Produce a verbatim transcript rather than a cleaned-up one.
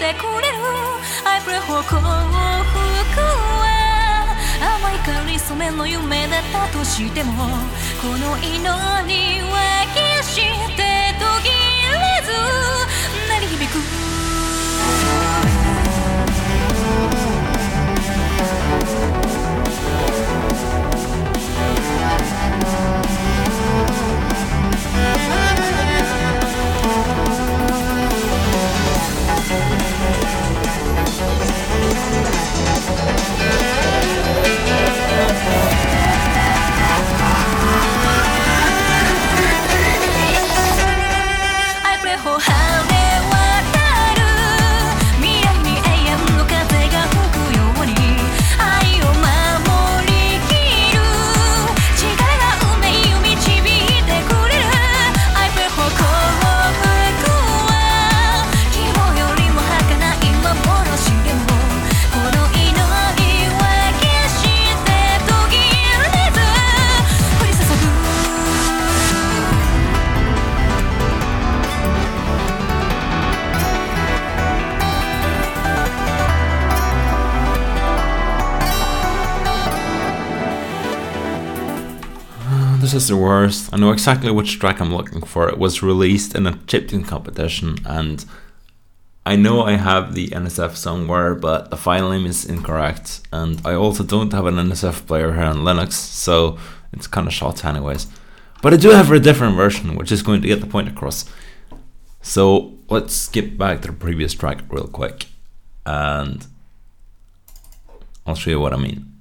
てくれる I pray for 幸福は甘いかりそめの夢だったとしてもこの祈りは決して途切れず鳴り響く This is the worst. I know exactly which track I'm looking for. It was released in a chiptune competition and I know I have the N S F somewhere, but the file name is incorrect and I also don't have an N S F player here on Linux, so it's kind of shot anyways. But I do have a different version which is going to get the point across. So let's skip back to the previous track real quick and I'll show you what I mean.